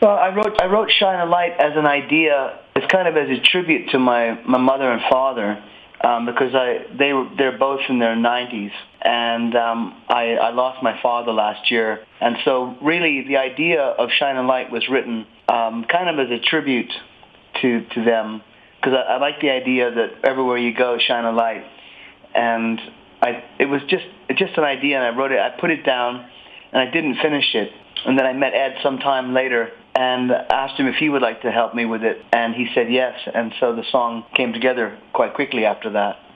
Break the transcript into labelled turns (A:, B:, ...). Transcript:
A: Well, I wrote "Shine a Light" as an idea. It's kind of as a tribute to my mother and father, because they're both in their 90s, and I lost my father last year, and so really the idea of "Shine a Light" was written kind of as a tribute to them, because I like the idea that everywhere you go, shine a light, and it was just an idea, and I wrote it. I put it down, and I didn't finish it, and then I met Ed sometime later and asked him if he would like to help me with it, and he said yes, and so the song came together quite quickly after that.